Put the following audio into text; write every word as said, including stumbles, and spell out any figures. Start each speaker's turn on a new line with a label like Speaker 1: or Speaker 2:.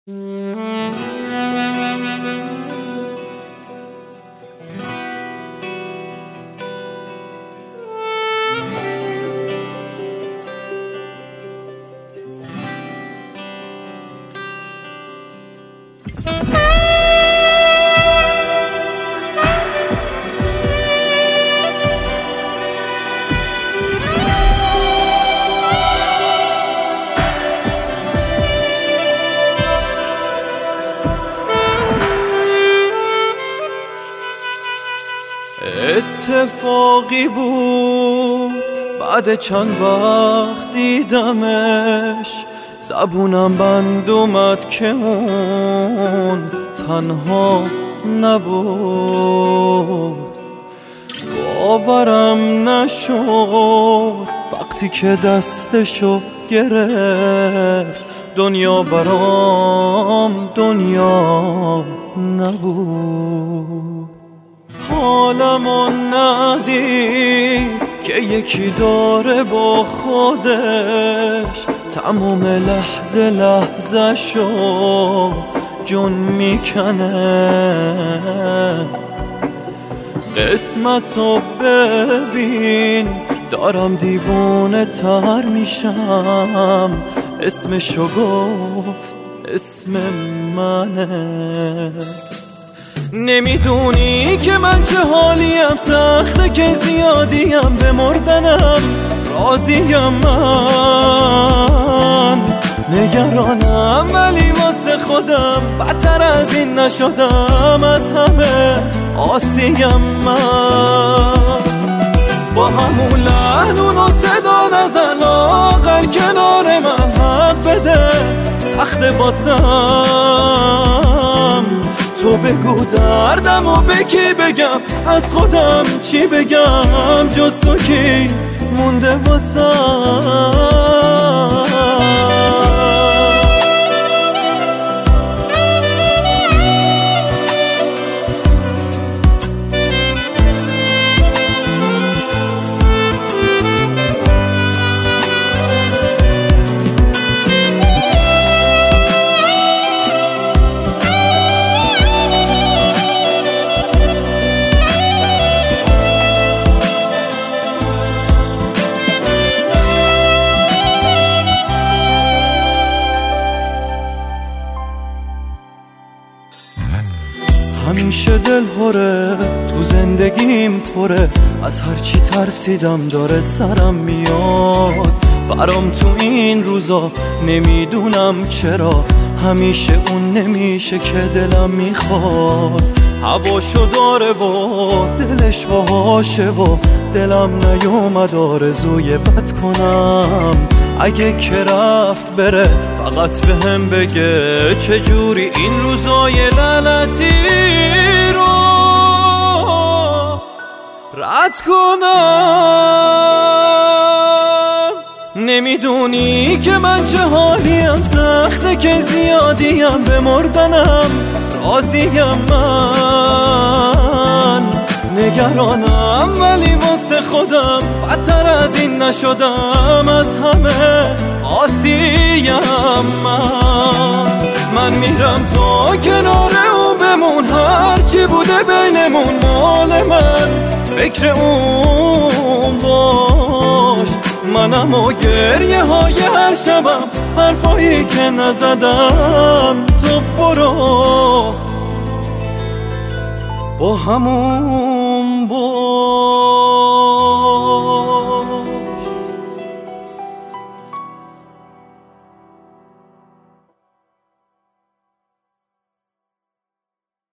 Speaker 1: اتفاقی بود بعد چند وقت دیدمش، زبونم بند اومد که اون تنها نبود. باورم نشد وقتی که دستشو گرفت، دنیا برام دنیا نبود. حالمو ندید که یکی داره با خودش تموم لحظه لحظه شو جون میکنه. قسمتو ببین دارم دیوونه تر میشم، اسمشو گفت اسم منه. نمیدونی که من چه حالیم، سخته که زیادیم، به مردنم راضیم. من نگرانم ولی واسه خودم بدتر از این نشدم، از همه آسیم. من با همون لحن و صدا نزن، لااقل کنار من حق بده. سخته باسم تو بگو دردمو به کی بگم، از خودم چی بگم، جز تو کی مونده واسم. همیشه دل هره تو زندگیم پره، از هرچی ترسیدم داره سرم میاد. برام تو این روزا نمیدونم چرا همیشه اون نمیشه که دلم میخواد. هواشو داره و دلش باهاشه و دلم نیومد آرزوی بد کنم. اگه که رفت بره فقط به هم بگه چجوری این روزای لعنتی رو رد کنم. نمیدونی که من چه حالیم، سخته که زیادیم، به مردنم راضیم. من نگرانم ولی واسه خودم بدتر از این نشدم، از همه آسیم. من من میرم تا کنار اون بمون، هرچی بوده بینمون مال من، فکر اون باش. منم و گریه های هر شبم، حرفایی که نزدم، تو برو با همون با